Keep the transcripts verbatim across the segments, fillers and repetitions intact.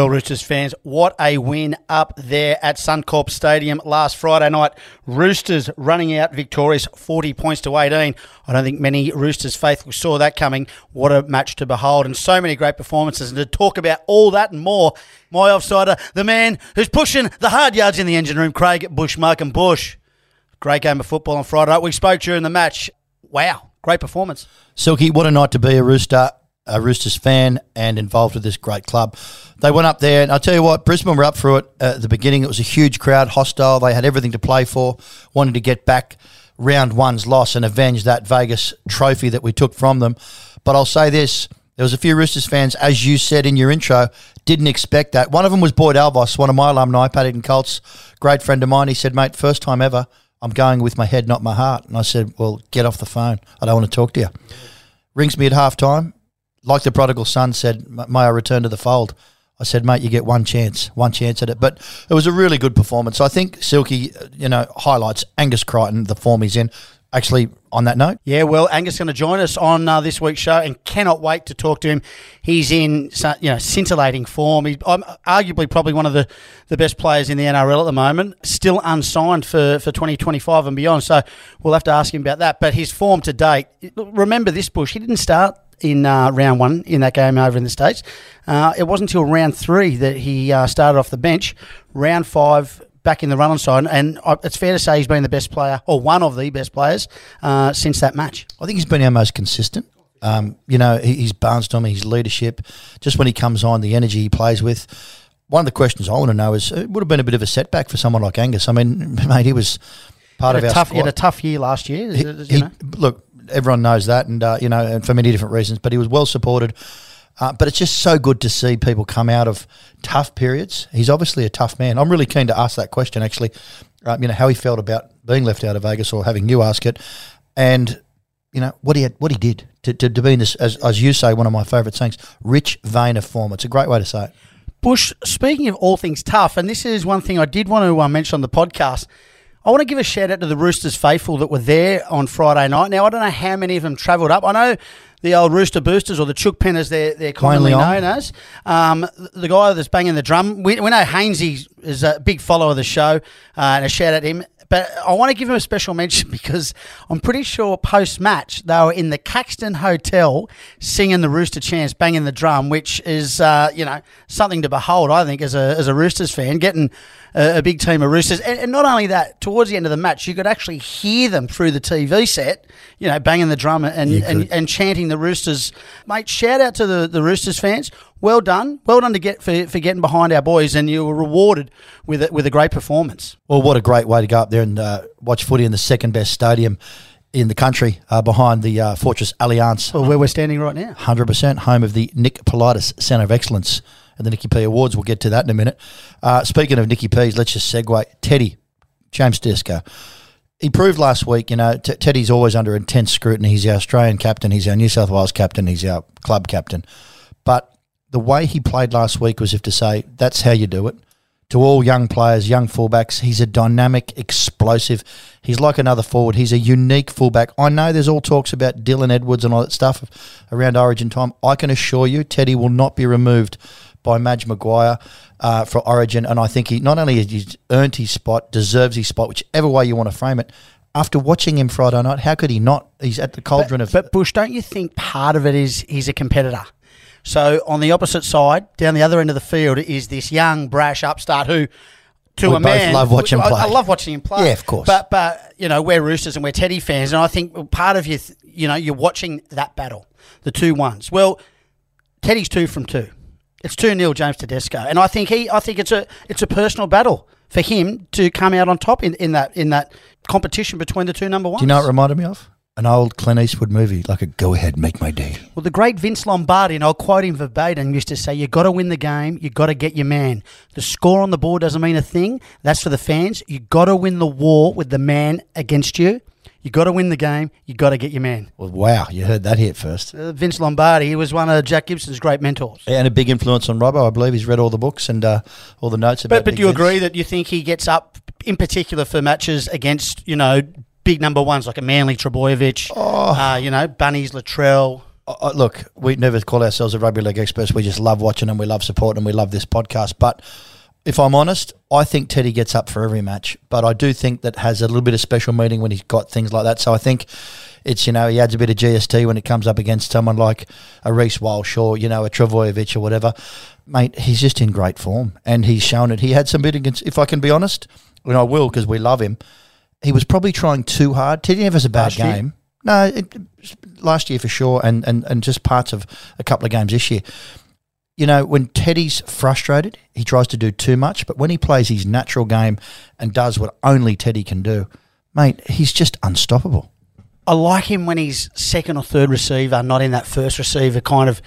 Well, Roosters fans, what a win up there at Suncorp Stadium last Friday night. Roosters running out victorious forty points to eighteen. I don't think many Roosters faithful saw that coming. What a match to behold, and so many great performances. And to talk about all that and more, my offsider, the man who's pushing the hard yards in the engine room, Craig Bush, Markham Bush. Great game of football on Friday night. We spoke during the match. Wow, great performance. Silky, what a night to be a Rooster. A Roosters fan and involved with this great club. They went up there, and I'll tell you what, Brisbane were up for it at the beginning. It was a huge crowd, hostile. They had everything to play for, wanted to get back round one's loss and avenge that Vegas trophy that we took from them. But I'll say this, there was a few Roosters fans, as you said in your intro, didn't expect that. One of them was Boyd Alvos, one of my alumni, Paddington Colts, great friend of mine. He said, mate, first time ever, I'm going with my head, not my heart. And I said, well, get off the phone. I don't want to talk to you. Rings me at halftime. Like the prodigal son said, may I return to the fold? I said, mate, you get one chance, one chance at it. But it was a really good performance. I think Silky, you know, highlights Angus Crichton, the form he's in. Actually, on that note. Yeah, well, Angus is going to join us on uh, this week's show and cannot wait to talk to him. He's in, you know, scintillating form. He's I'm arguably probably one of the, the best players in the N R L at the moment, still unsigned for, for twenty twenty-five and beyond. So we'll have to ask him about that. But his form to date, remember this, Bush, he didn't start in uh, round one in that game over in the States. Uh, it wasn't until round three that he uh, started off the bench. Round five, back in the run-on side, and it's fair to say he's been the best player, or one of the best players, uh, since that match. I think he's been our most consistent. Um, you know, his barnstorming, his leadership, just when he comes on, the energy he plays with. One of the questions I want to know is, it would have been a bit of a setback for someone like Angus. I mean, mate, he was part of our tough, squad. He had a tough year last year. He, you he, know? Look, everyone knows that, and uh, you know, and for many different reasons. But he was well supported. Uh, but it's just so good to see people come out of tough periods. He's obviously a tough man. I'm really keen to ask that question, actually. Uh, you know, how he felt about being left out of Vegas, or having you ask it, and you know what he had, what he did to, to, to be in this, as, as you say, one of my favourite things, rich vein of form. It's a great way to say it. Bush, speaking of all things tough, and this is one thing I did want to uh, mention on the podcast. I want to give a shout out to the Roosters faithful that were there on Friday night. Now, I don't know how many of them travelled up. I know the old Rooster Boosters, or the Chook Penners, they're, they're commonly known as. Um, the guy that's banging the drum, we, we know Hainsey is a big follower of the show, uh, and a shout out to him. But I want to give him a special mention because I'm pretty sure post-match they were in the Caxton Hotel singing the Rooster chants, banging the drum, which is, uh, you know, something to behold, I think, as a as a Roosters fan, getting a, a big team of Roosters. And, and not only that, towards the end of the match, you could actually hear them through the T V set, you know, banging the drum and, and, and chanting the Roosters. Mate, shout out to the, the Roosters fans. Well done. Well done to get for, for getting behind our boys, and you were rewarded with a, with a great performance. Well, what a great way to go up there and uh, watch footy in the second best stadium in the country, uh, behind the uh, Fortress Allianz. Well, where we're standing right now. one hundred percent home of the Nick Politis Centre of Excellence and the Nicky P Awards. We'll get to that in a minute. Uh, speaking of Nicky P's, let's just segue. Teddy, James Tedesco. He proved last week, you know, T- Teddy's always under intense scrutiny. He's our Australian captain. He's our New South Wales captain. He's our club captain. But the way he played last week was if to say, that's how you do it. To all young players, young fullbacks, he's a dynamic, explosive. He's like another forward. He's a unique fullback. I know there's all talks about Dylan Edwards and all that stuff around Origin time. I can assure you Teddy will not be removed by Madge Maguire uh, for Origin. And I think he not only has he earned his spot, deserves his spot, whichever way you want to frame it. After watching him Friday night, how could he not? He's at the cauldron but, of... But, Bush, don't you think part of it is he's a competitor? So on the opposite side, down the other end of the field, is this young, brash upstart who, to we a man... both love watching him play. I, I love watching him play. Yeah, of course. But, but you know, we're Roosters and we're Teddy fans, and I think part of you, you know, you're watching that battle, the two ones. Well, Teddy's two from two. It's two nil James Tedesco. And I think he I think it's a it's a personal battle for him to come out on top in, in that in that competition between the two number ones. Do you know what it reminded me of? An old Clint Eastwood movie, like a go ahead, make my day. Well, the great Vince Lombardi, and I'll quote him verbatim, used to say, you got to win the game, you got to get your man. The score on the board doesn't mean a thing. That's for the fans. You got to win the war with the man against you. You got to win the game, you got to get your man. Well, wow, you heard that here first. Uh, Vince Lombardi, he was one of Jack Gibson's great mentors. And a big influence on Robbo. I believe he's read all the books and uh, all the notes about But, but Big do you Vince. agree that you think he gets up, in particular for matches against, you know, big number ones like a Manly Trebojevic, Oh. uh, you know, Bunnies, Latrell. uh, look, we never call ourselves a rugby league experts. We just love watching them. We love supporting them. We love this podcast. But if I'm honest, I think Teddy gets up for every match. But I do think that has a little bit of special meaning when he's got things like that. So I think it's, you know, he adds a bit of G S T when it comes up against someone like a Reece Walsh or, you know, a Travojevic or whatever. Mate, he's just in great form. And he's shown it. He had some bit against, if I can be honest, and I will because we love him, he was probably trying too hard. Teddy never has a bad Last game. year? No, it, last year for sure, and, and, and just parts of a couple of games this year. You know, when Teddy's frustrated, he tries to do too much, but when he plays his natural game and does what only Teddy can do, mate, he's just unstoppable. I like him when he's second or third receiver, not in that first receiver kind of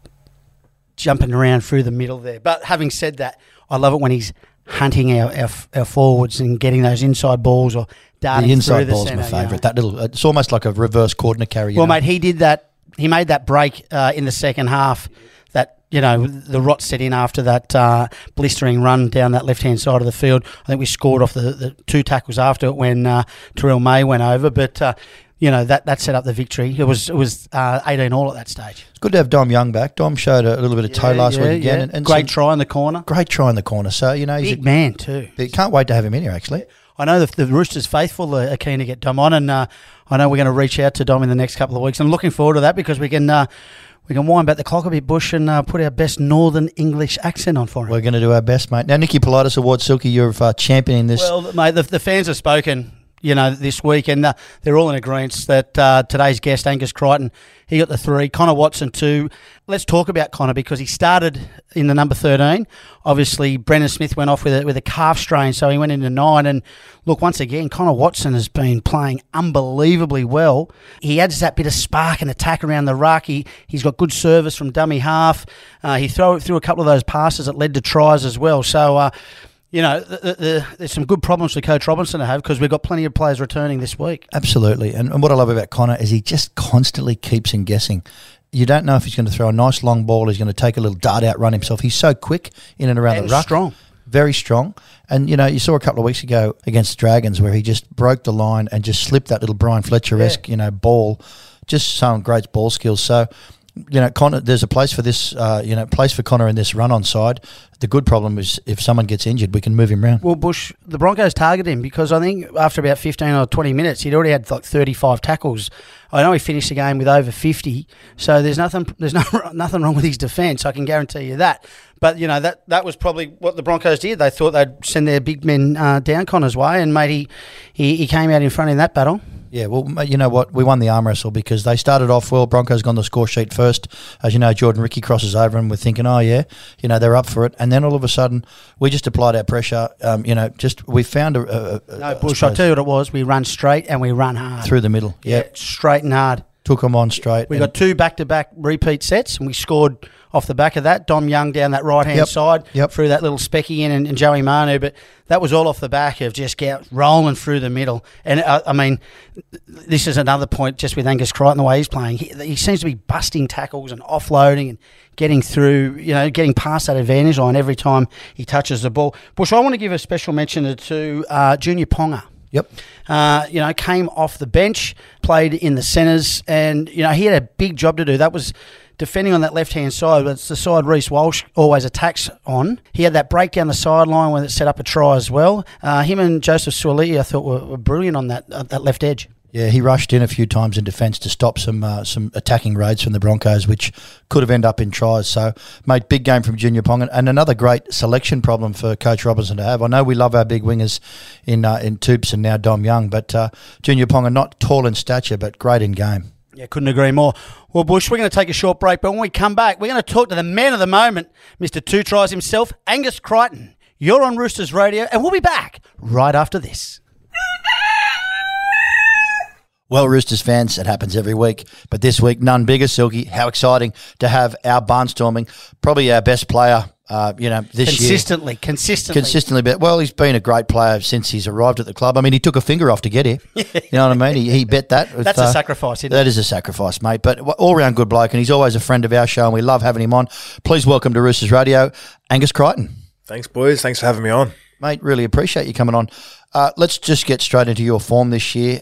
jumping around through the middle there. But having said that, I love it when he's hunting our, our, our forwards and getting those inside balls or darting The inside through the ball's centre, my you know. favourite. That little, it's almost like a reverse corner carry. You Well, know? mate, he did that. He made that break uh, in the second half. That, you know, the rot set in after that uh, blistering run down that left-hand side of the field. I think we scored off the, the two tackles after it when uh, Terrell May went over. But, uh, you know, that, that set up the victory. It was it was uh, eighteen all at that stage. It's good to have Dom Young back. Dom showed a little bit of toe Yeah, last yeah, week again. yeah. And, and Great some- try in the corner. Great try in the corner. So, you know, he's Big a, man too. you can't wait to have him in here, actually. I know the, the Roosters faithful are keen to get Dom on, and uh, I know we're going to reach out to Dom in the next couple of weeks. I'm looking forward to that because we can uh, we can wind back the clock a bit, Bush, and uh, put our best Northern English accent on for him. We're going to do our best, mate. Now, Nicky Politis Award, Silky, you're uh, championing this. Well, mate, the, the fans have spoken, you know, this week, and uh, they're all in agreement that uh, today's guest, Angus Crichton, he got the three. Connor Watson, two. Let's talk about Connor because he started in the number thirteen. Obviously, Brendan Smith went off with a, with a calf strain, so he went into nine. And look, once again, Connor Watson has been playing unbelievably well. He adds that bit of spark and attack around the ruck. He, he's got good service from dummy half. Uh, he threw, threw a couple of those passes that led to tries as well. So, uh, you know, the, the, the, there's some good problems for Coach Robinson to have because we've got plenty of players returning this week. Absolutely. And, and what I love about Connor is he just constantly keeps him guessing. You don't know if he's going to throw a nice long ball, he's going to take a little dart out run himself. He's so quick in and around And the ruck. strong. Very strong. And, you know, you saw a couple of weeks ago against the Dragons where he just broke the line and just slipped that little Brian Fletcher-esque, Yeah. you know, ball. Just showing great ball skills. So, you know, Connor, there's a place for this, uh, you know, place for Connor in this run-on side. The good problem is if someone gets injured, we can move him around. Well, Bush, the Broncos targeted him because I think after about fifteen or twenty minutes, he'd already had like thirty-five tackles. I know he finished the game with over fifty, so there's nothing there's no nothing wrong with his defence. I can guarantee you that. But you know that that was probably what the Broncos did. They thought they'd send their big men uh, down Connor's way, and mate, he, he he came out in front in that battle. Yeah, well, mate, you know what? We won the arm wrestle because they started off well. Broncos got on the score sheet first. As you know, Jordan Ricky crosses over and we're thinking, oh, yeah, you know, they're up for it. And then all of a sudden, we just applied our pressure. Um, you know, just we found a... a, a No, Bush, I'll tell you what it was. We run straight and we run hard. Through the middle, yeah. Yeah, straight and hard. Took them on straight. We and- got two back-to-back repeat sets, and we scored off the back of that. Dom Young down that right-hand Yep, side, yep. through that little Specky in and, and Joey Manu, but that was all off the back of just get rolling through the middle. And, uh, I mean, this is another point just with Angus Crichton, the way he's playing. He, he seems to be busting tackles and offloading and getting through, you know, getting past that advantage line every time he touches the ball. Bush, I want to give a special mention to uh, Junior Ponga. Yep. Uh, you know, came off the bench, played in the centres, and, you know, he had a big job to do. That was defending on that left-hand side. That's the side Reece Walsh always attacks on. He had that break down the sideline when it set up a try as well. Uh, him and Joseph Suoli, I thought, were, were brilliant on that uh, that left edge. Yeah, he rushed in a few times in defence to stop some uh, some attacking raids from the Broncos, which could have ended up in tries. So, mate, big game from Junior Ponga, and another great selection problem for Coach Robinson to have. I know we love our big wingers in uh, in Toops and now Dom Young, but uh, Junior Ponga, not tall in stature, but great in game. Yeah, couldn't agree more. Well, Bush, we're going to take a short break, but when we come back, we're going to talk to the man of the moment, Mister Two Tries himself, Angus Crichton. You're on Roosters Radio, and we'll be back right after this. Well, Roosters fans, it happens every week, but this week, none bigger, Silky. How exciting to have our barnstorming, probably our best player, uh, you know, this Consistently, year. consistently. Consistently. But, well, he's been a great player since he's arrived at the club. I mean, he took a finger off to get here. You know what I mean? He, he bet that. With, That's a uh, sacrifice, isn't That it? is a sacrifice, mate. But all-round good bloke, and he's always a friend of our show, and we love having him on. Please welcome to Roosters Radio, Angus Crichton. Thanks, boys. Thanks for having me on. Mate, really appreciate you coming on. Uh, let's just get straight into your form this year.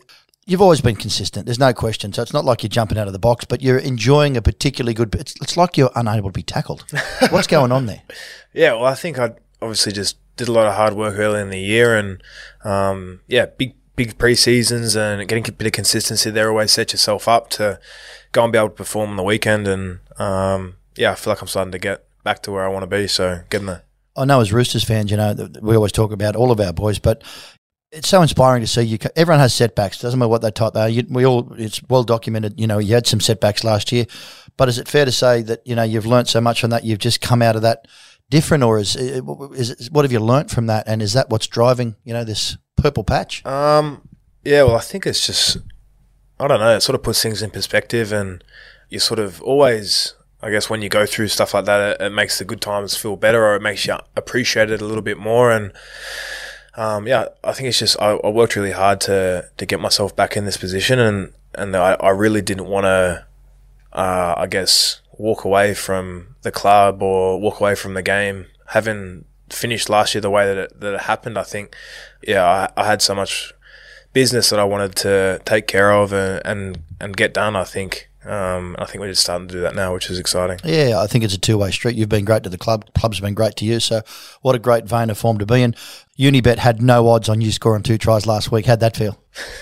you've always been consistent. There's no question. So it's not like you're jumping out of the box, but you're enjoying a particularly good. It's, it's like you're unable to be tackled. What's going on there? Yeah, well, I think I obviously just did a lot of hard work early in the year, and um, yeah, big big pre-seasons and getting a bit of consistency there always set yourself up to go and be able to perform on the weekend. And um, yeah, I feel like I'm starting to get back to where I want to be. So getting there. I know as Roosters fans, you know, we always talk about all of our boys, but it's so inspiring to see you. Everyone has setbacks. Doesn't matter what they type they are. You, we all, it's well documented. You know, you had some setbacks last year, but is it fair to say that, you know, you've learnt so much from that, you've just come out of that different, or is, is, is what have you learnt from that? And is that what's driving, you know, this purple patch? Um, yeah, well, I think it's just, I don't know, it sort of puts things in perspective, and you sort of always, I guess, when you go through stuff like that, it, it makes the good times feel better, or it makes you appreciate it a little bit more. And um, yeah, I think it's just, I, I worked really hard to, to get myself back in this position, and, and I, I really didn't want to, uh, I guess, walk away from the club or walk away from the game. Having finished last year the way that it, that it happened, I think, yeah, I, I had so much business that I wanted to take care of and and, and get done, I think. Um, I think we're just starting to do that now, which is exciting. Yeah, I think it's a two-way street. You've been great to the club. Club's been great to you. So what a great vein of form to be in. Unibet had no odds on you scoring two tries last week. How'd that feel?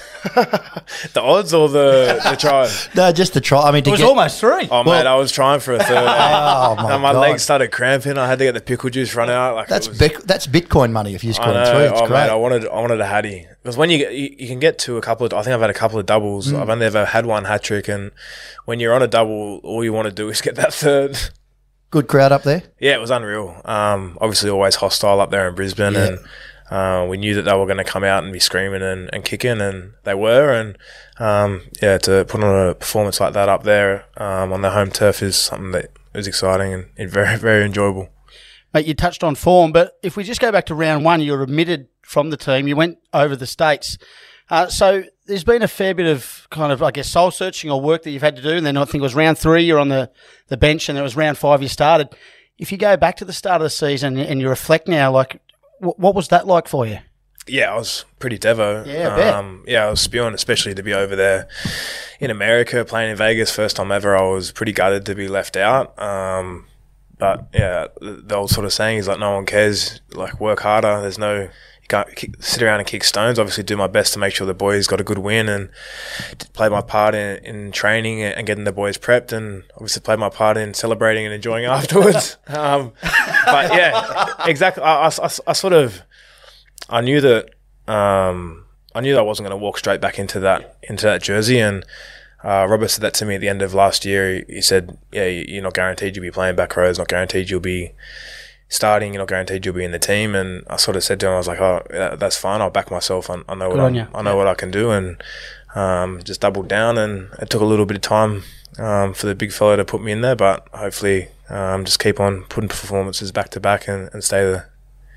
The odds or the, the tries? No, just the try. I mean, to It was get, almost three. Oh, Well- mate, I was trying for a third. Oh, my and my God. legs started cramping. I had to get the pickle juice run out. Like That's it was, Bic- that's Bitcoin money if you I score know. three. It's oh, great. mate, I wanted, I wanted a hattie. Because when you, get, you you can get to a couple of, I think I've had a couple of doubles. Mm. I've only ever had one hat trick, and when you're on a double, all you want to do is get that third. Good crowd up there. Yeah, it was unreal. Um, obviously always hostile up there in Brisbane, Yeah. and uh, we knew that they were going to come out and be screaming and, and kicking, and they were. And um, yeah, to put on a performance like that up there um, on the home turf is something that was exciting and, and very, very enjoyable. Mate, you touched on form, but if we just go back to round one, you were omitted from the team. You went over the States. Uh, so there's been a fair bit of kind of, I guess, soul searching or work that you've had to do. And then I think it was round three, you're on the, the bench, and it was round five you started. If you go back to the start of the season and you reflect now, like, w- what was that like for you? Yeah, I was pretty devo. Yeah, I bet. Um, yeah, I was spewing, especially to be over there in America, playing in Vegas, first time ever. I was pretty gutted to be left out. Um, but yeah, the, the old sort of saying is like, no one cares. Like, work harder. There's no, you can't kick, sit around and kick stones. Obviously, do my best to make sure the boys got a good win, and play my part in, in training and getting the boys prepped, and obviously play my part in celebrating and enjoying afterwards. um, but yeah, exactly. I, I, I, I sort of. I knew that um, I knew that I wasn't going to walk straight back into that into that jersey, and uh, Robert said that to me at the end of last year. He, he said, "Yeah, you're not guaranteed you'll be playing back rows, not guaranteed you'll be starting, you're not guaranteed you'll be in the team." And I sort of said to him, "I was like, oh, that, that's fine. I'll back myself. I, I know Good what on I'm, you. I know Yeah. what I can do," and um, just doubled down. And it took a little bit of time um, for the big fella to put me in there, but hopefully, um, just keep on putting performances back to back and, and stay there.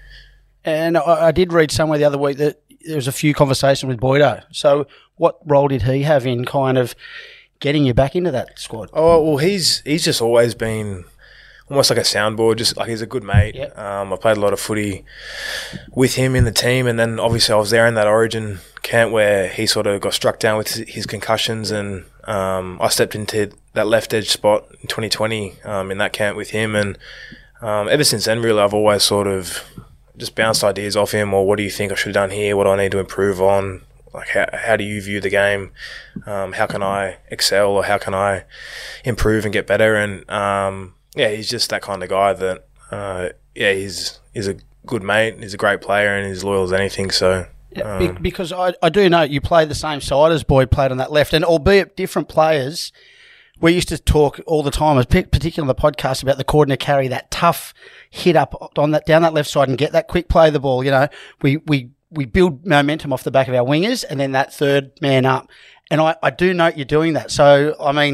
And I, I did read somewhere the other week that there was a few conversations with Boydo. So what role did he have in kind of getting you back into that squad? Oh, well, he's he's just always been almost like a soundboard, just like he's a good mate. Yep. Um, I played a lot of footy with him in the team, and then obviously I was there in that Origin camp where he sort of got struck down with his concussions, and um, I stepped into that left edge spot in twenty twenty um, in that camp with him, and um, ever since then, really, I've always sort of just bounced ideas off him, or what do you think I should have done here? What do I need to improve on? Like, how, how do you view the game? Um, how can I excel, or how can I improve and get better? And um, yeah, he's just that kind of guy that, uh, yeah, he's he's a good mate, he's a great player, and he's loyal as anything. So, Yeah, um, be- because I, I do know you play the same side as Boyd played on that left, and albeit different players, we used to talk all the time, particularly on the podcast, about the coordinator carry, that tough hit up on that down that left side and get that quick play of the ball. You know, we we we build momentum off the back of our wingers, and then that third man up. And I, I do note you're doing that. So, I mean,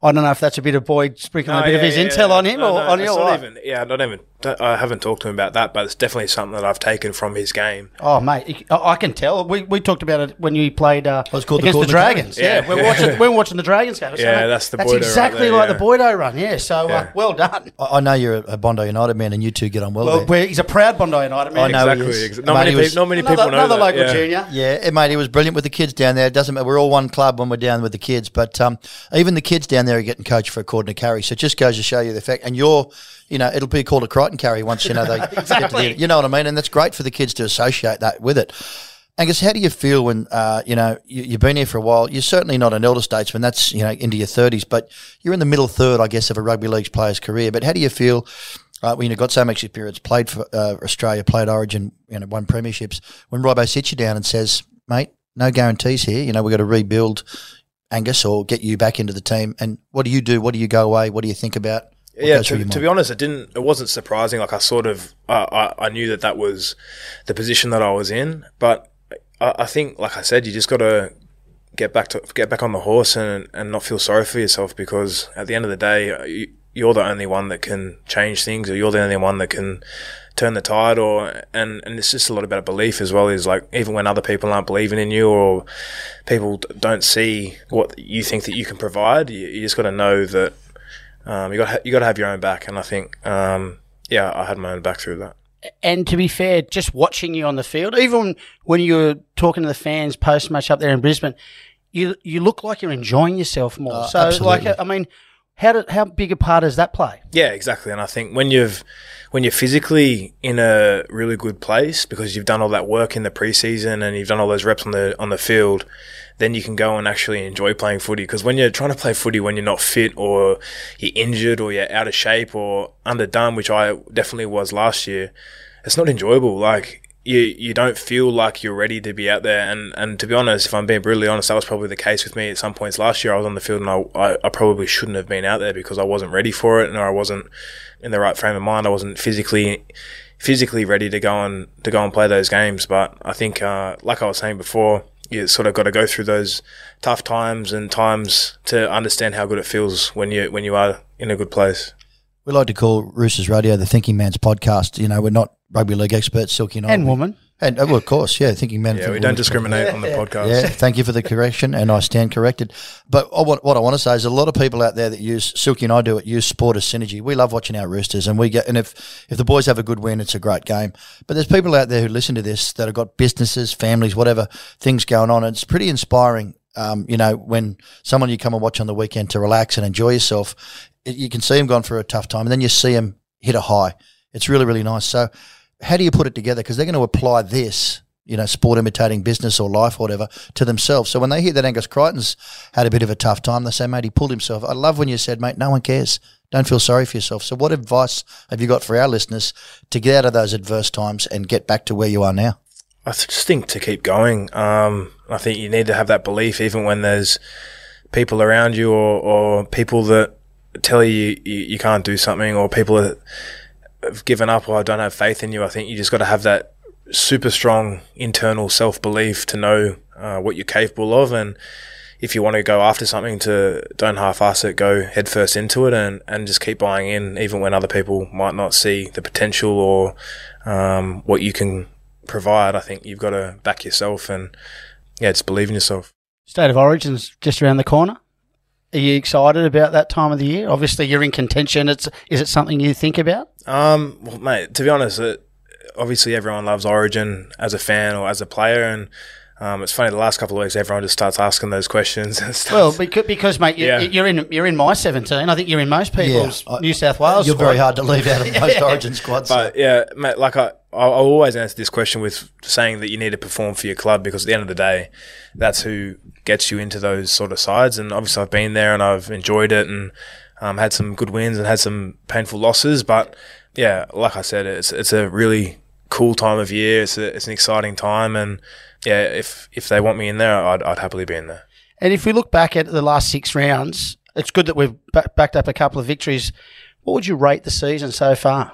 I don't know if that's a bit of Boyd sprinkling No, a bit yeah, of his yeah, intel yeah. on him No, or no, on it's your not wife. even, yeah, I don't even. I haven't talked to him about that, but it's definitely something that I've taken from his game. Oh, mate, I I can tell. We we talked about it when you played uh, it's called the against the, Gordon Dragons. Carey. Yeah, Yeah. we're watching we're watching the Dragons game. So, Yeah, mate, that's the That's Boydo right exactly there, like yeah. the Boydo run. Yeah, so Yeah. Uh, well done. I I know you're a Bondi United man, and you two get on well, Well, there. we're, he's a proud Bondi United man. I know he Exactly. is. exa- Not Mate, many, he was- peop- not many Another, people know another that. local yeah. junior. Yeah, eh, mate, he was brilliant with the kids down there. It doesn't matter. We're all one club when we're down with the kids, but um, even the kids down there are getting coached for a Gordon Carey. So it just goes to show you the fact. And you're, you know, it'll be called a Crichton Carey once, you know, they get to Exactly. the, you know what I mean? And that's great for the kids to associate that with it. Angus, how do you feel when, uh, you know, you, you've been here for a while? You're certainly not an elder statesman. That's, you know, into your thirties, but you're in the middle third, I guess, of a rugby league player's career. But how do you feel uh, when you've got so much experience, played for uh, Australia, played Origin, you know, won premierships, when Robbo sits you down and says, mate, no guarantees here. You know, we've got to rebuild Angus or get you back into the team. And what do you do? What do you go away? What do you think about? What Yeah, goes through to, your to mind? be honest, it didn't. It wasn't surprising. Like I sort of, uh, I I knew that that was the position that I was in. But I, I think, like I said, you just got to get back to get back on the horse and and not feel sorry for yourself, because at the end of the day, you, you're the only one that can change things, or you're the only one that can turn the tide. Or and and it's just a lot about belief as well. Is like, even when other people aren't believing in you, or people d- don't see what you think that you can provide, you, you just got to know that. Um, you got ha- you got to have your own back, and I think, um, yeah, I had my own back through that. And to be fair, just watching you on the field, even when you're talking to the fans post match up there in Brisbane, you you look like you're enjoying yourself more. Oh, so, absolutely. like, I mean, how do, how big a part does that play? Yeah, exactly. And I think when you've when you're physically in a really good place, because you've done all that work in the preseason and you've done all those reps on the on the field, then you can go and actually enjoy playing footy. Because when you're trying to play footy when you're not fit, or you're injured, or you're out of shape, or underdone, which I definitely was last year, it's not enjoyable. Like, you you don't feel like you're ready to be out there. And, and to be honest, if I'm being brutally honest, that was probably the case with me at some points last year. I was on the field and I, I, I probably shouldn't have been out there because I wasn't ready for it, and I wasn't in the right frame of mind. I wasn't physically physically ready to go and to go and play those games. But I think, uh, like I was saying before, you sort of got to go through those tough times and times to understand how good it feels when you when you are in a good place. We like to call Roosters Radio the Thinking Man's podcast. You know, we're not rugby league experts, Silky and I. And woman. And, uh, well, of course, yeah, Thinking Man. Yeah, Thinking we don't Woman. discriminate on the podcast. Yeah, thank you for the correction, and I stand corrected. But I- what, what I want to say is a lot of people out there that use, Silky and I do it, use sport as synergy. We love watching our Roosters, and we get, and if, if the boys have a good win, it's a great game. But there's people out there who listen to this that have got businesses, families, whatever, things going on. And it's pretty inspiring, um, you know, when someone you come and watch on the weekend to relax and enjoy yourself, it, you can see them gone through a tough time, and then you see them hit a high. It's really, really nice. So how do you put it together? Because they're going to apply this, you know, sport imitating business or life or whatever, to themselves. So when they hear that Angus Crichton's had a bit of a tough time, they say, mate, he pulled himself. I love when you said, mate, no one cares. Don't feel sorry for yourself. So what advice have you got for our listeners to get out of those adverse times and get back to where you are now? I th- just think to keep going. Um, I think you need to have that belief even when there's people around you, or, or people that tell you, you you can't do something, or people that have given up or don't have faith in you. I think you just got to have that super strong internal self-belief to know uh, what you're capable of, and if you want to go after something, to don't half-ass it, go head first into it, and, and just keep buying in even when other people might not see the potential or um, what you can provide. I think you've got to back yourself and yeah, just believe in yourself. State of Origin's just around the corner. Are you excited about that time of the year? Obviously, you're in contention. It's is it something you think about? Um, well, mate, to be honest, it, obviously everyone loves Origin as a fan or as a player, and um, it's funny, the last couple of weeks everyone just starts asking those questions. And starts, Well, because, because mate, you, Yeah. you're in you're in my seventeen. I think you're in most people's Yeah, I- New South Wales. You're squad. very hard to leave out of most Origin squads. But yeah, mate, like I, I'll I'll always answer this question with saying that you need to perform for your club, because at the end of the day, that's who gets you into those sort of sides. And obviously I've been there and I've enjoyed it, and um, had some good wins and had some painful losses. But yeah, like I said, it's it's a really cool time of year. It's a, it's an exciting time, and yeah, if if they want me in there, I'd I'd happily be in there. And if we look back at the last six rounds, it's good that we've ba- backed up a couple of victories. What would you rate the season so far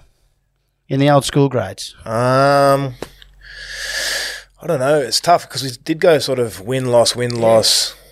in the old school grades? Um, I don't know. It's tough because we did go sort of win loss win loss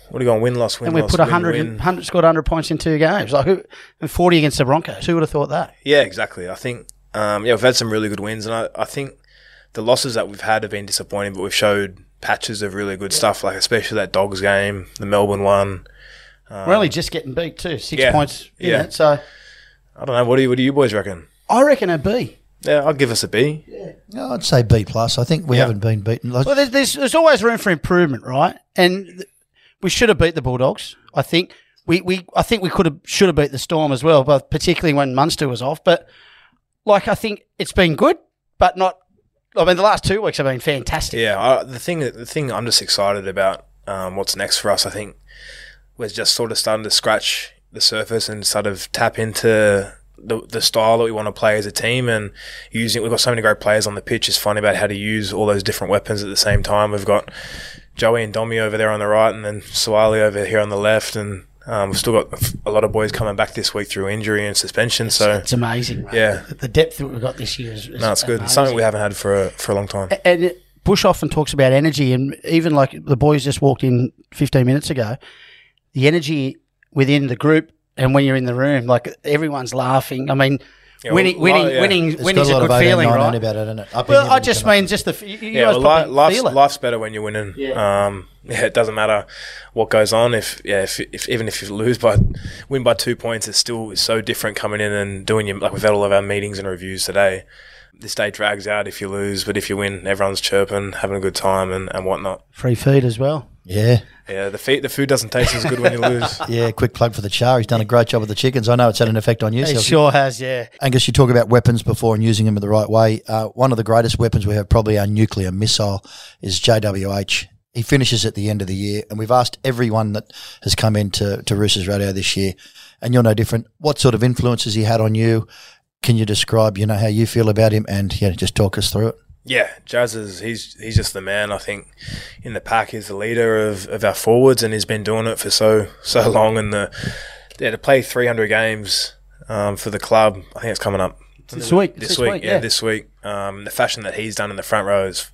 What are you going? Win, loss, win, and we loss, put win, one hundred, win. one hundred, scored one hundred points in two games. Like who, and forty against the Broncos. Who would have thought that? Yeah, exactly. I think, um, yeah, we've had some really good wins, and I, I think the losses that we've had have been disappointing, but we've showed patches of really good yeah. stuff, like especially that Dogs game, the Melbourne one. Um, We're only just getting beat too, six yeah, points in yeah. it. So I don't know. What do you, what do you boys reckon? I reckon a B. Yeah, I'll give us a B. Yeah. No, I'd say B plus. I think we yeah. haven't been beaten. Well, there's, there's there's always room for improvement, right? And th- we should have beat the Bulldogs. I think we, we I think we could have should have beat the Storm as well, but particularly when Munster was off. But like I think it's been good, but not. I mean, the last two weeks have been fantastic. Yeah, I, the thing the thing I'm just excited about um, what's next for us. I think we're just sort of starting to scratch the surface and sort of tap into the the style that we want to play as a team, and using we've got so many great players on the pitch. It's funny about how to use all those different weapons at the same time. We've got Joey and Domi over there on the right, and then Suwali over here on the left, and um, we've still got a lot of boys coming back this week through injury and suspension. It's, so it's amazing, mate. Yeah, the depth that we've got this year is, is no, it's good. It's something we haven't had for a, for a long time. And it, Bush often talks about energy, and even like the boys just walked in fifteen minutes ago, the energy within the group. And when you're in the room, like everyone's laughing. I mean, yeah, winning, well, winning, yeah. winning, It's winning's got a a good lot of feeling, right? about it, isn't it? Up Well, in I just mean just the you yeah. guys Well, probably li- life's, feel it. life's better when you're winning. Yeah. Um, yeah, it doesn't matter what goes on. If yeah, if, if even if you lose by win by two points, it's still so different coming in and doing your like we've had all of our meetings and reviews today. This day drags out if you lose, but if you win, everyone's chirping, having a good time and, and whatnot. Free feed as well. Yeah. Yeah, the feed, the food doesn't taste as good when you lose. Yeah, quick plug for the Char. He's done a great job with the chickens. I know it's had an effect on you. It Selkie. sure has, yeah. Angus, you talk about weapons before and using them in the right way. Uh, one of the greatest weapons we have, probably our nuclear missile, is J W H. He finishes at the end of the year, and we've asked everyone that has come into to Roosters Radio this year, and you're no different. What sort of influences he had on you? Can you describe, you know, how you feel about him, and yeah, just talk us through it? Yeah, Jazz is he's he's just the man. I think in the pack, he's the leader of, of our forwards, and he's been doing it for so so long. And the yeah, to play three hundred games um, for the club, I think it's coming up this week. This, this week, week, yeah, yeah, this week. Um, the fashion that he's done in the front row is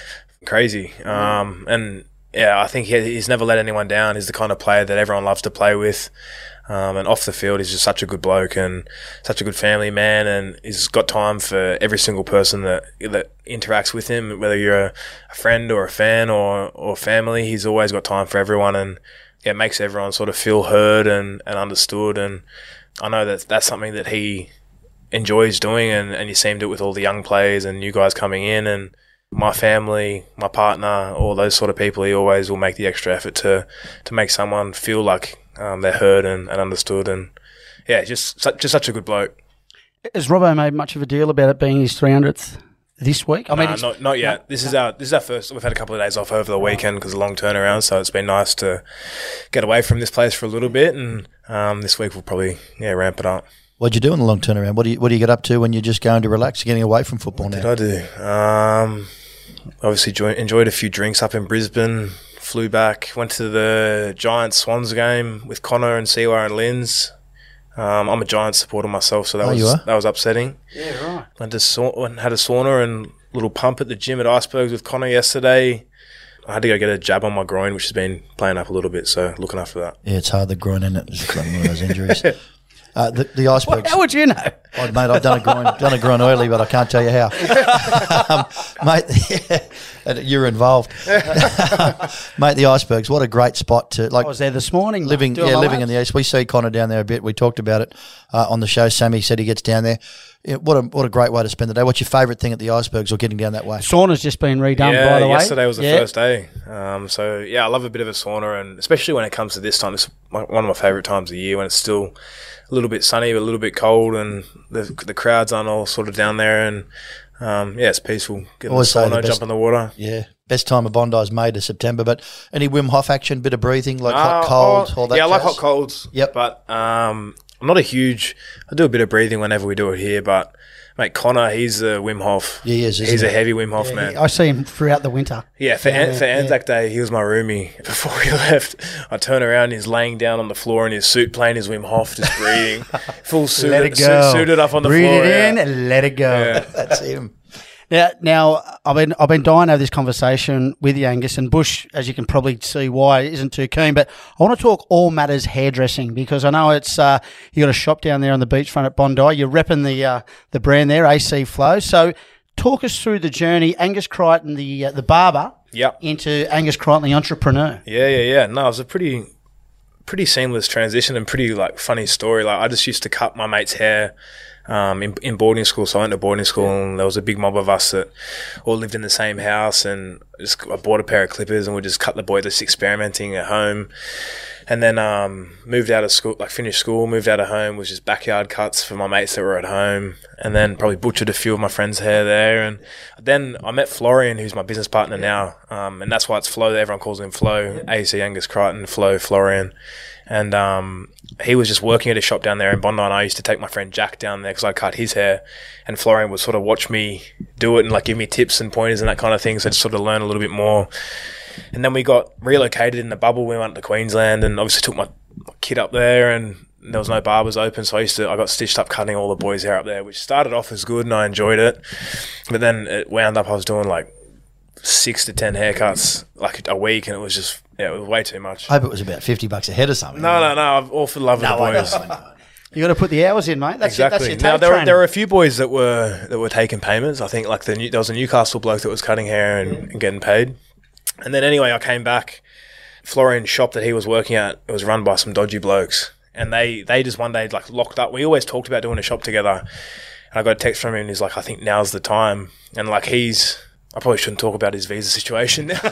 crazy. Um, and yeah, I think he, he's never let anyone down. He's the kind of player that everyone loves to play with. Um, and off the field, he's just such a good bloke and such a good family man, and he's got time for every single person that that interacts with him, whether you're a, a friend or a fan or, or family. He's always got time for everyone, and yeah, it makes everyone sort of feel heard and, and understood. And I know that that's something that he enjoys doing, and, and you see him do it with all the young players and new guys coming in, and my family, my partner, all those sort of people. He always will make the extra effort to to make someone feel like Um, they're heard and, and understood, and yeah, just just such a good bloke. Has Robbo made much of a deal about it being his three hundredth this week? I mean, nah, it's, not not yet. No, this is our this is our first. We've had a couple of days off over the weekend because of the long turnaround, so it's been nice to get away from this place for a little bit, and um, this week we'll probably yeah ramp it up. What'd you do in the long turnaround? What do you what do you get up to when you're just going to relax, getting away from football what now? Did I do? Um, obviously joy, enjoyed a few drinks up in Brisbane. Flew back, went to the Giants Swans game with Connor and Siwa and Linz. Um, I'm a Giants supporter myself, so that oh, was you are? that was upsetting. Yeah, right. Went to sa- went, had a sauna and little pump at the gym at Icebergs with Connor yesterday. I had to go get a jab on my groin, which has been playing up a little bit, so looking after that. Yeah, it's hard, the groin, isn't it? It's one of those injuries. Uh, the, the Icebergs. Well, how would you know? Oh, mate, I've done a groin, done a groin early, but I can't tell you how. um, mate, yeah, you're involved. Mate, the Icebergs, what a great spot to like. I was there this morning. Living, doing yeah, my living laps. in the east. We see Connor down there a bit. We talked about it uh, on the show. Sammy said he gets down there. Yeah, what a what a great way to spend the day. What's your favourite thing at the Icebergs or getting down that way? Sauna's just been redone, yeah, by the way. yesterday was the yeah. first day. Um, so yeah, I love a bit of a sauna, and especially when it comes to this time, it's one of my favourite times of the year when it's still a little bit sunny but a little bit cold, and the the crowds aren't all sort of down there, and um, yeah, it's peaceful. Get in the Always say the sauna, best- jump in the water. Yeah, best time of Bondi is May to September. But any Wim Hof action, bit of breathing, like Uh, hot, cold, oh, all that. yeah, I like jazz? hot colds. Yep. But um, I'm not a huge. I do a bit of breathing whenever we do it here, but mate, Connor, he's a Wim Hof. Yeah, he is, isn't He's he? a heavy Wim Hof man. I see him throughout the winter. Yeah, for, Yeah, An- for yeah. Anzac Day, he was my roomie. Before he left, I turn around, he's laying down on the floor in his suit, playing his Wim Hof, just breathing, full suited, Let it go. su- suited up on the Breathe floor. it in yeah. and let it go. Yeah. That's him. Now, now I've been I've been dying to have this conversation with you, Angus, and Bush, as you can probably see why, isn't too keen. But I want to talk all matters hairdressing because I know it's uh, you got a shop down there on the beachfront at Bondi. You're repping the uh, the brand there, A C Flow. So talk us through the journey, Angus Crichton, the uh, the barber, Yep. into Angus Crichton, the entrepreneur. Yeah, yeah, yeah. No, it was a pretty, pretty seamless transition and pretty like funny story. Like I just used to cut my mate's hair um, in, in boarding school. So I went to boarding school, and there was a big mob of us that all lived in the same house. And just I bought a pair of clippers, and we just cut the boy, just experimenting at home. And then um, moved out of school, like finished school, moved out of home, was just backyard cuts for my mates that were at home, and then probably butchered a few of my friends' hair there. And then I met Florian, who's my business partner now, um, and that's why it's Flo. Everyone calls him Flo, A C Angus Crichton, Flo, Florian. And um, he was just working at a shop down there in Bondi, and I used to take my friend Jack down there because I cut his hair, and Florian would sort of watch me do it and like give me tips and pointers and that kind of thing, so I just sort of learn a little bit more. And then we got relocated in the bubble. We went to Queensland and obviously took my, my kid up there, and there was no barbers open. So I used to, I got stitched up cutting all the boys' hair up there, which started off as good and I enjoyed it. But then it wound up, I was doing like six to ten haircuts like a week, and it was just, yeah, it was way too much. I hope it was about fifty bucks a head or something. No, no, no. I'm all for the love of No, the I know, boys. I know. You got to put the hours in, mate. That's Exactly. Your, that's your Now tape there were, training. there were a few boys that were that were taking payments. I think like the New- there was a Newcastle bloke that was cutting hair and, and getting paid. And then anyway, I came back. Florian's shop that he was working at, it was run by some dodgy blokes, and they they just one day like locked up. We always talked about doing a shop together, and I got a text from him, and he's like, "I think now's the time." And like he's, I probably shouldn't talk about his visa situation. We'll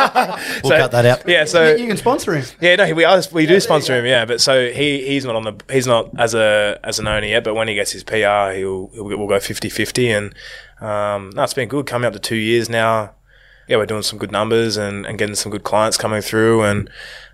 cut that out. Yeah, so you, you can sponsor him. yeah, no, we are, we do sponsor him, yeah. But so he, he's not on the he's not as a as an owner yet. But when he gets his P R, he'll, he'll we'll go fifty-fifty, and um, no, it's been good. Coming up to two years now. Yeah, we're doing some good numbers and, and getting some good clients coming through, and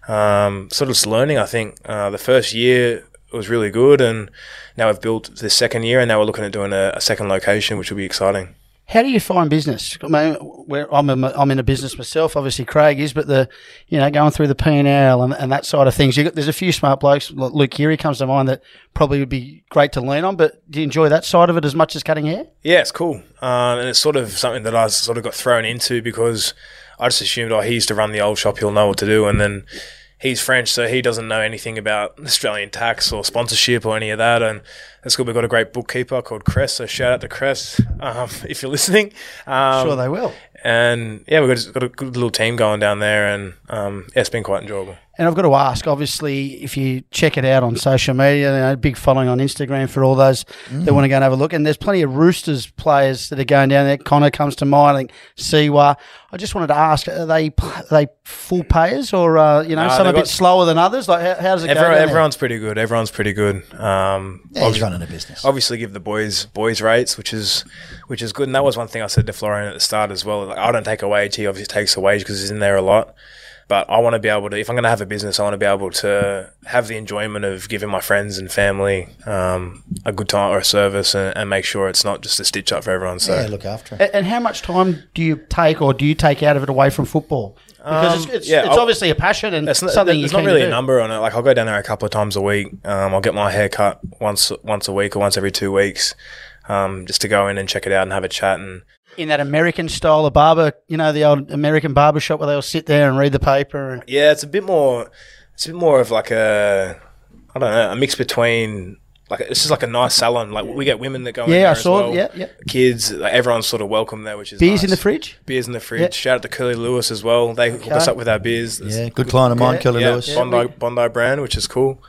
um, sort of just learning. I think uh, the first year was really good, and now we've built the second year, and now we're looking at doing a, a second location, which will be exciting. How do you find business? I mean, where I'm, a, I'm in a business myself. Obviously, Craig is, but the you know going through the P and L and, and that side of things. You got, there's a few smart blokes. Like Luke Keary comes to mind that probably would be great to lean on. But do you enjoy that side of it as much as cutting hair? Yeah, it's cool, um, and it's sort of something that I sort of got thrown into because I just assumed, oh, he used to run the old shop, he'll know what to do, and then he's French, so he doesn't know anything about Australian tax or sponsorship or any of that. And that's good. We've got a great bookkeeper called Cress, so shout out to Cress um, if you're listening. Um, Sure, they will. And yeah, we've got, got a good little team going down there, and um, yeah, it's been quite enjoyable. And I've got to ask, obviously, if you check it out on social media, you know, big following on Instagram for all those mm. that want to go and have a look. And there's plenty of Roosters players that are going down there. Connor comes to mind, I think Siwa. I just wanted to ask, are they are they full payers or, uh, you know, No, some a they've bit got- slower than others? Like, how, how does it Everyone, go down there? everyone's pretty good. Everyone's pretty good. Um, Yeah, he's obvi- running a business. Obviously, give the boys boys rates, which is which is good. And that was one thing I said to Florian at the start as well. Like, I don't take a wage. He obviously takes a wage because he's in there a lot. But I want to be able to, if I'm going to have a business, I want to be able to have the enjoyment of giving my friends and family um, a good time or a service, and, and make sure it's not just a stitch up for everyone. So Yeah, look after him. And, and how much time do you take or do you take out of it away from football? Because Um, it's, it's, yeah, it's I'll- obviously a passion and It's not, something there's you're not keen really to a do. number on it. Like I'll go down there a couple of times a week. Um, I'll get my hair cut once once a week or once every two weeks, um, just to go in and check it out and have a chat. And In that American style of barber, you know, the old American barber shop where they'll sit there and read the paper. And, yeah, it's a bit more. It's a bit more of like a, I don't know, a mix between like it's just like a nice salon. Like we get women that go in Yeah, there I as saw it. well. Yeah, yeah. Kids, like, everyone's sort of welcome there, which is Beers nice. in the fridge? Beers in the fridge. Yeah. Shout out to Curly Lewis as well. They hook us up with our beers. Yeah, good client of mine, Yeah, Kelly yeah, Lewis. Bondi Bondi brand, which is cool.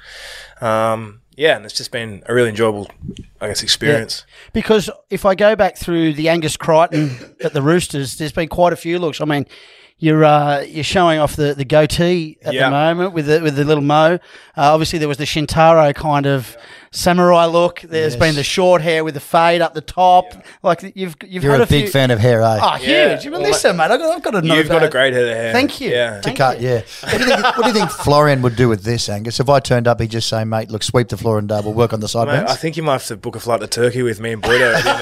Um, yeah, and it's just been a really enjoyable, I guess, experience. Because if I go back through the Angus Crichton at the Roosters, there's been quite a few looks. I mean, you're uh, you're showing off the, the goatee at Yeah. the moment with the with the little mo. Uh, obviously, there was the Shintaro kind of samurai look. There's Yes. been the short hair with the fade up the top. Like you've you've You're had a a big few, fan of hair, eh? Oh, Yeah. huge! Well, listen, mate, I've got, I've got a You've got a great head of hair. Thank you. Yeah. Thank Cut, you. yeah. What do, you think, what do you think Florian would do with this, Angus? If I turned up, he'd just say, mate, look, sweep the floor and uh, we'll work on the Mate, sideburns. I think you might have to book a flight to Turkey with me and Boydo at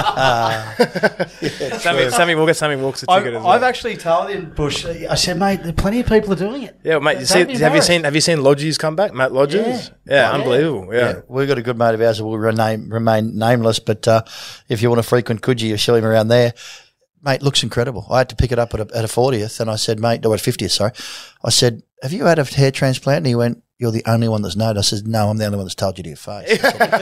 the end of the year. Sammy, Sammy Walker, Sammy Walks a I've, ticket as well. I've actually told him, Bush. I said, mate, there are plenty of people are doing it. yeah, mate. You Don't see, be have you embarrassed. seen have you seen Lodges come back? Matt Lodges? Yeah. Yeah, Yeah. unbelievable. Yeah. yeah, we we've got a good mate of ours who will remain, remain nameless, but uh, if you want to frequent Coogee or show him around there, mate, looks incredible. I had to pick it up at a, at a fortieth, and I said, mate, no, at fiftieth, sorry. I said, have you had a hair transplant? And he went, you're the only one that's known. I said, no, I'm the only one that's told you to your face.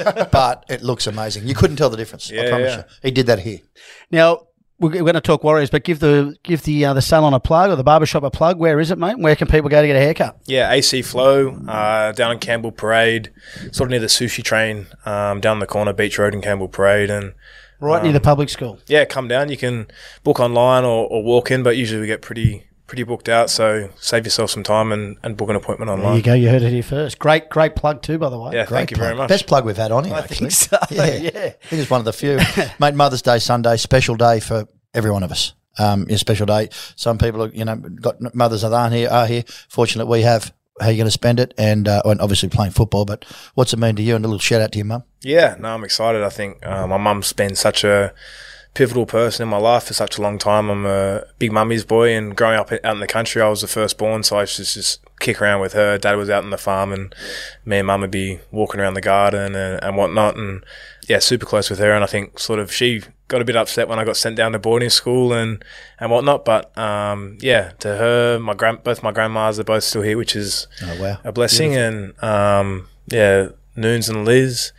But it looks amazing. You couldn't tell the difference, Yeah, I promise yeah. you. He did that here. Now, we're going to talk Warriors, but give the give the uh, the salon a plug or the barbershop a plug. Where is it, mate? Where can people go to get a haircut? Yeah, A C Flow, uh, down in Campbell Parade, sort of near the sushi train, um, down the corner, Beach Road in Campbell Parade. And Right um, near the public school. yeah, come down. You can book online or, or walk in, but usually we get pretty pretty booked out, so save yourself some time and, and book an appointment There online. you go. You heard it here first. Great, great plug too, by the way. Yeah, Great thank you plug. very much. Best plug we've had on here, I actually. think so. Yeah. Yeah. I think it's one of the few. Mate, Mother's Day, Sunday, special day for every one of us. Um, a special day. Some people, are, you know, got mothers that aren't here, are here. Fortunately, we have. How are you going to spend it? And, uh, and obviously playing football, but what's it mean to you? And a little shout out to your mum. Yeah, no, I'm excited. I think uh, my mum's been such a pivotal person in my life for such a long time. I'm a big mummy's boy, and growing up out in the country, I was the firstborn, so I used to just kick around with her. Dad was out on the farm, and me and mum would be walking around the garden and, and whatnot, and yeah, super close with her. And I think sort of she got a bit upset when I got sent down to boarding school and, and whatnot, but um, yeah, to her, my grand, both my grandmas are both still here, which is Oh, wow. a blessing. Beautiful. And um, yeah, Noons and Liz,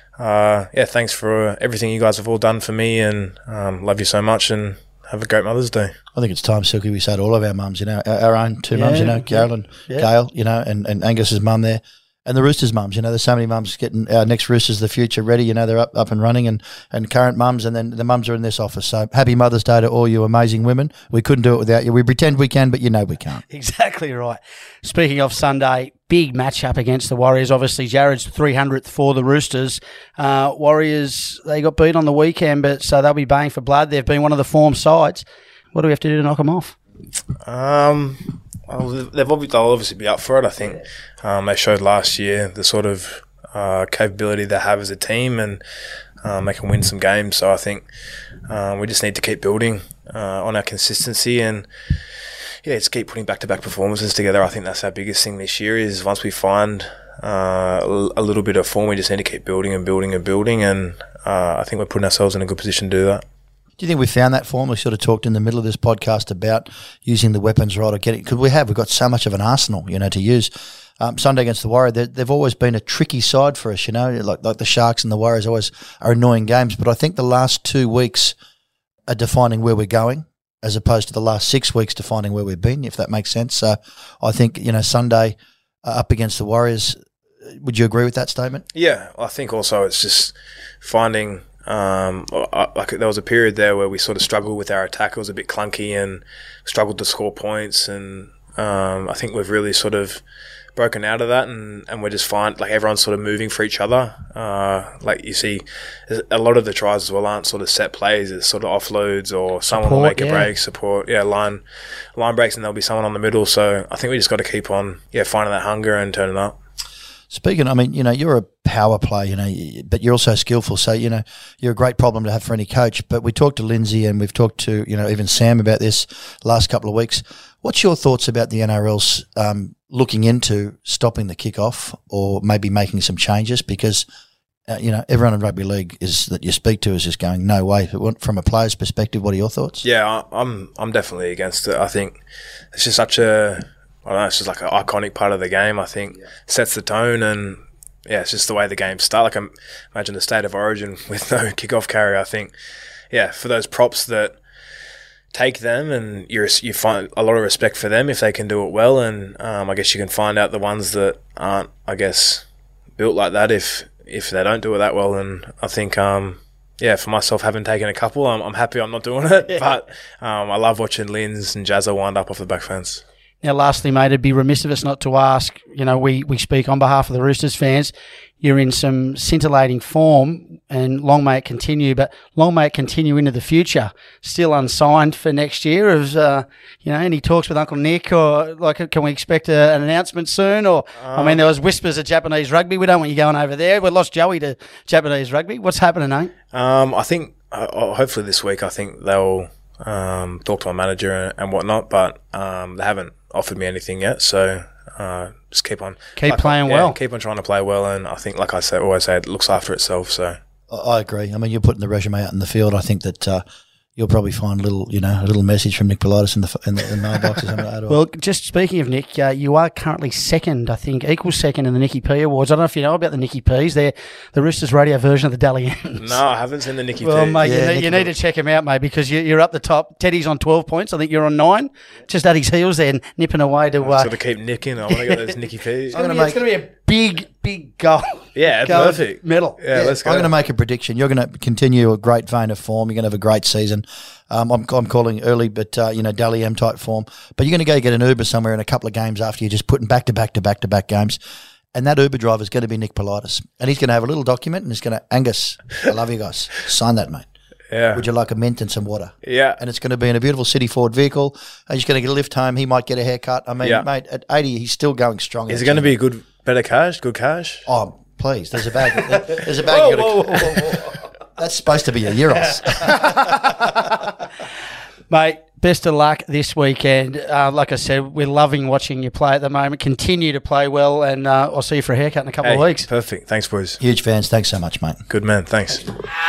uh, yeah, thanks for everything you guys have all done for me, and um, love you so much, and have a great Mother's Day. I think it's time, Silky, we say to all of our mums, you know, our, our own two Yeah, mums, you know, yeah, Carol and yeah. Gail, you know, and, and Angus's mum there. And the Roosters mums, you know, there's so many mums getting our next Roosters of the future ready. You know, they're up, up and running, and, and current mums, and then the mums are in this office. So happy Mother's Day to all you amazing women. We couldn't do it without you. We pretend we can, but you know we can't. Exactly right. Speaking of Sunday, big matchup against the Warriors. Obviously, Jared's three hundredth for the Roosters. Uh, Warriors, they got beat on the weekend, but so they'll be baying for blood. They've been one of the form sides. What do we have to do to knock them off? Um, well, they've obviously, they'll obviously be up for it. I think um, they showed last year the sort of uh, capability they have as a team, and um, they can win some games. So I think um, we just need to keep building uh, on our consistency, and yeah, just keep putting back-to-back performances together. I think that's our biggest thing this year. Is once we find uh, a little bit of form, we just need to keep building and building and building, and uh, I think we're putting ourselves in a good position to do that. Do you think we found that form? We sort of talked in the middle of this podcast about using the weapons right, or getting, because we have, we've got so much of an arsenal, you know, to use. Um, Sunday against the Warriors, they, they've always been a tricky side for us, you know, like like the Sharks and the Warriors always are annoying games. But I think the last two weeks are defining where we're going, as opposed to the last six weeks defining where we've been, if that makes sense. So I think, you know, Sunday uh, up against the Warriors, would you agree with that statement? Yeah, I think also it's just finding. Um, like there was a period there where we sort of struggled with our attack. It was a bit clunky and struggled to score points, and um, I think we've really sort of broken out of that, and, and we're just fine. Like everyone's sort of moving for each other. Uh, like you see, a lot of the tries as well aren't sort of set plays. It's sort of offloads, or someone will Support, make a yeah. break, support, yeah, line line breaks, and there'll be someone on the middle. So I think we just got to keep on, yeah, finding that hunger and turning up. Speaking, I mean, you know, you're a power player, you know, but you're also skillful. So, you know, you're a great problem to have for any coach. But we talked to Lindsay, and we've talked to, you know, even Sam about this last couple of weeks. What's your thoughts about the N R L's um, looking into stopping the kickoff, or maybe making some changes? Because, uh, you know, everyone in rugby league is that you speak to is just going, no way. But from a player's perspective, what are your thoughts? Yeah, I- I'm I'm definitely against it. I think it's just such a I don't know, it's just like an iconic part of the game. I think yeah. sets the tone, and yeah, it's just the way the game starts. Like, imagine the state of origin with no kickoff carry. I think, yeah, for those props that take them, and you you find a lot of respect for them if they can do it well, and um, I guess you can find out the ones that aren't, I guess, built like that if if they don't do it that well. And I think, um, yeah, for myself, having taken a couple, I'm, I'm happy I'm not doing it. Yeah. But um, I love watching Linz and Jazza wind up off the back fence. Now, lastly, mate, it'd be remiss of us not to ask, you know, we, we speak on behalf of the Roosters fans. You're in some scintillating form, and long may it continue, but long may it continue into the future. Still unsigned for next year. Of, uh, you know, any talks with Uncle Nick, or like, can we expect a, an announcement soon? Or, um, I mean, there was whispers of Japanese rugby. We don't want you going over there. We lost Joey to Japanese rugby. What's happening, eh? Um, I think, uh, hopefully this week, I think they'll um, talk to my manager and, and whatnot, but um, they haven't offered me anything yet, so Uh, just keep on Keep like, playing yeah, well. Keep on trying to play well, and I think, like I say, always say, it looks after itself. So I, I agree. I mean, you're putting the resume out in the field. I think that uh, you'll probably find a little, you know, a little message from Nick Politis in the in the, in the mailbox or something like that. Well, just speaking of Nick, uh, you are currently second, I think, equal second in the Nicky P Awards. I don't know if you know about the Nicky Ps. They're the Roosters radio version of the Dally M's. no, I haven't seen the Nicky Well, P. mate, Yeah, you, need, Nicky you need to check him out, mate, because you, you're up the top. Teddy's on twelve points. I think you're on nine. Just at his heels there, and nipping away to. Uh, Got to keep nicking. I want to get those Nicky Ps. it's I'm going gonna to make- be a big, big goal. Yeah, goal perfect. medal. Yeah, let's go. I'm going to make a prediction. You're going to continue a great vein of form. You're going to have a great season. Um, I'm, I'm calling early, but, uh, you know, Dally M type form. But you're going to go get an Uber somewhere in a couple of games after you're just putting back to back to back to back games. And that Uber driver is going to be Nick Politis. And he's going to have a little document and he's going to, Angus, I love you guys. Sign that, mate. Yeah. Would you like a mint and some water? Yeah. And it's going to be in a beautiful City Ford vehicle. And he's going to get a lift home. He might get a haircut. I mean, Yeah. mate, at eighty, he's still going strong. Is it going to be good, better cash? Good cash? Oh, please. There's a bag. There's a bag. you gotta, That's supposed to be a Euros. Mate, best of luck this weekend. Uh, like I said, we're loving watching you play at the moment. Continue to play well, and uh, I'll see you for a haircut in a couple Hey, of weeks. perfect. Thanks, boys. Huge fans. Thanks so much, mate. Good man. Thanks.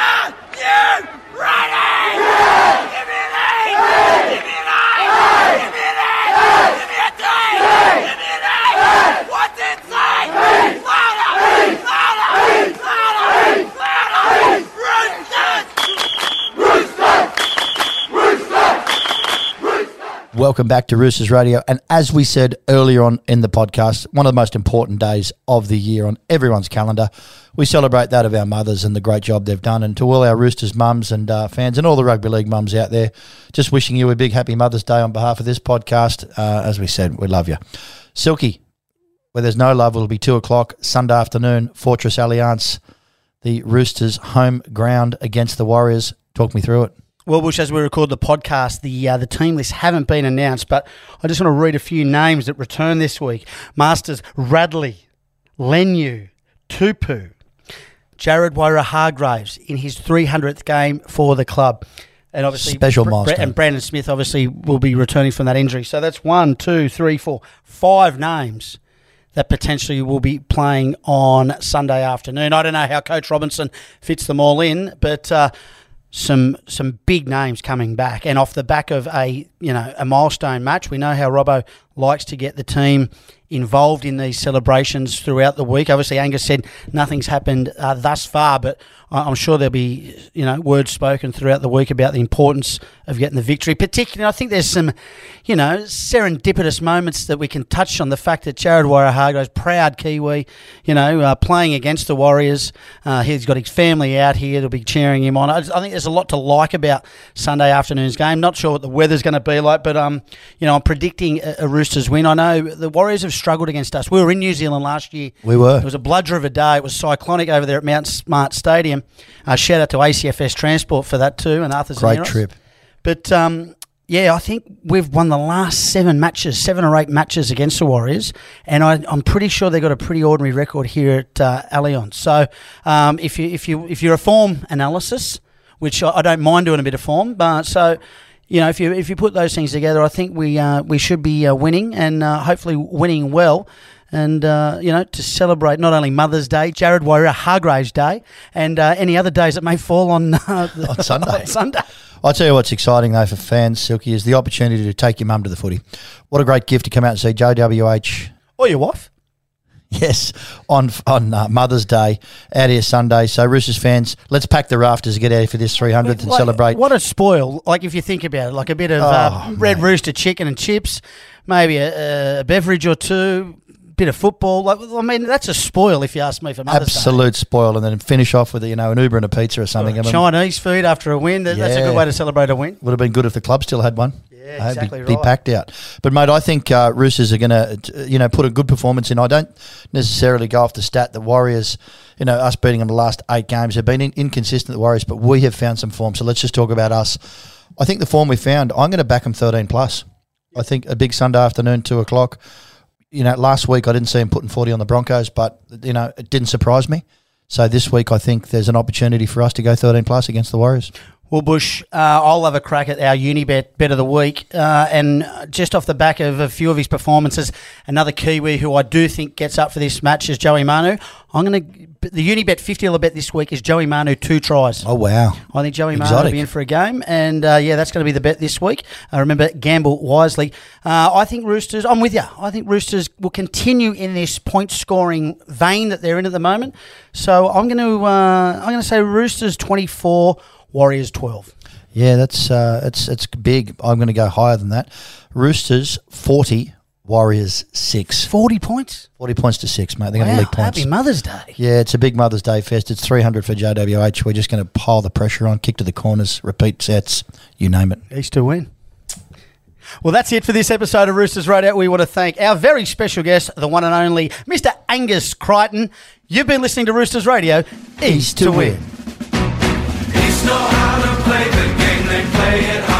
Welcome back to Roosters Radio. And as we said earlier on in the podcast, one of the most important days of the year on everyone's calendar. We celebrate that of our mothers and the great job they've done. And to all our Roosters mums and uh, fans and all the rugby league mums out there, just wishing you a big happy Mother's Day on behalf of this podcast. Uh, as we said, we love you. Silky, where there's no love, it'll be two o'clock Sunday afternoon, Fortress Allianz, the Roosters' home ground against the Warriors. Talk me through it. Well, Bush, as we record the podcast, the uh, the team lists haven't been announced, but I just want to read a few names that return this week. Masters Radley, Leniu, Tupu, Jared Waerea-Hargreaves in his three hundredth game for the club. And obviously, Special Br- milestone. and Brandon Smith obviously will be returning from that injury. So that's one, two, three, four, five names that potentially will be playing on Sunday afternoon. I don't know how Coach Robinson fits them all in, but uh, some some big names coming back. And off the back of a you know a milestone match, we know how Robbo likes to get the team involved in these celebrations throughout the week. Obviously, Angus said nothing's happened uh, thus far, but I'm sure there'll be you know words spoken throughout the week about the importance of getting the victory. Particularly, I think there's some you know serendipitous moments that we can touch on. The fact that Jared Waerea-Hargreaves, proud Kiwi, you know, uh, playing against the Warriors. Uh, he's got his family out here. They'll be cheering him on. I, I think there's a lot to like about Sunday afternoon's game. Not sure what the weather's going to be like, but um, you know, I'm predicting a, a Roosters win. I know the Warriors have struggled against us. We were in New Zealand last year. We were. It was a bludger of a day. It was cyclonic over there at Mount Smart Stadium. Uh, shout out to A C F S Transport for that too, and Arthur's Great trip. But um, yeah, I think we've won the last seven matches, seven or eight matches against the Warriors, and I, I'm pretty sure they've got a pretty ordinary record here at uh, Allianz. So um, if you if you if you're a form analysis, which I, I don't mind doing a bit of form, but so. You know, if you if you put those things together, I think we uh, we should be uh, winning and uh, hopefully winning well. And, uh, you know, to celebrate not only Mother's Day, Jared Waerea-Hargreaves Day, and uh, any other days that may fall on, uh, On Sunday. on Sunday. I'll tell you what's exciting, though, for fans, Silky, is the opportunity to take your mum to the footy. What a great gift to come out and see J W H. Or your wife. Yes, on on uh, Mother's Day, out here Sunday. So, Roosters fans, let's pack the rafters and get out here for this three hundredth and Like, celebrate. What a spoil, like if you think about it, like a bit of uh, Oh, Red mate. Rooster chicken and chips, maybe a, a beverage or two, bit of football. Like, I mean, that's a spoil if you ask me for Mother's Absolute spoil, and then finish off with, you know, an Uber and a pizza or something. I Day. mean, Chinese food after a win, that, that's a Yeah. good way to celebrate a win. would have been good if the club still had one. Yeah, Uh, exactly be, be right. packed out. But, mate, I think uh, Roosters are going to, you know, put a good performance in. I don't necessarily go off the stat that Warriors, you know, us beating them the last eight games have been in, inconsistent, the Warriors, but we have found some form. So let's just talk about us. I think the form we found, I'm going to back them thirteen plus. I think a big Sunday afternoon, two o'clock. You know, last week I didn't see him putting forty on the Broncos, but, you know, it didn't surprise me. So this week I think there's an opportunity for us to go thirteen plus against the Warriors. Well, Bush, uh, I'll have a crack at our Unibet bet of the week. Uh, and just off the back of a few of his performances, another Kiwi who I do think gets up for this match is Joey Manu. I'm going to the Unibet fifty dollars bet this week is Joey Manu, two tries. Oh, wow. I think Joey Exotic. Manu will be in for a game. And, uh, yeah, that's going to be the bet this week. Uh, remember, gamble wisely. Uh, I think Roosters, I'm with you. I think Roosters will continue in this point-scoring vein that they're in at the moment. So I'm going to uh, I'm going to say Roosters twenty-four, Warriors twelve. Yeah, that's uh, it's it's big. I'm going to go higher than that. Roosters forty, Warriors six. forty points? forty points to six, mate. They're going to Wow, league points. happy Mother's Day. Yeah, it's a big Mother's Day fest. It's three hundred for J W H. We're just going to pile the pressure on, kick to the corners, repeat sets, you name it. East to win. Well, that's it for this episode of Roosters Radio. We want to thank our very special guest, the one and only Mister Angus Crichton. You've been listening to Roosters Radio, East to win. East know how to play the game, they play it